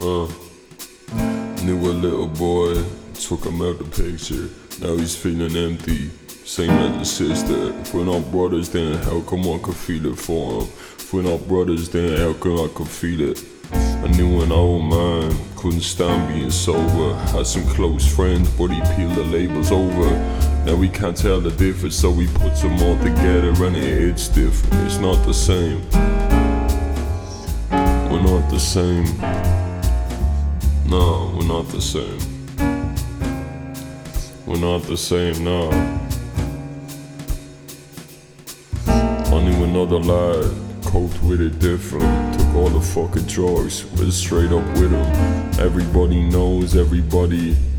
Uh, Knew a little boy, took him out the picture. Now he's feeling empty, same as his sister. If we're not brothers, then how come I could feel it for him? If we're not brothers, then how come I could feel it? I knew an old man, couldn't stand being sober. Had some close friends, but he peeled the labels over. Now we can't tell the difference, so we put them all together and it's different. It's not the same. We're not the same. No, we're not the same. We're not the same, no. I knew another lad, coped with it different. Took all the fucking drugs, was straight up with him. Everybody knows everybody.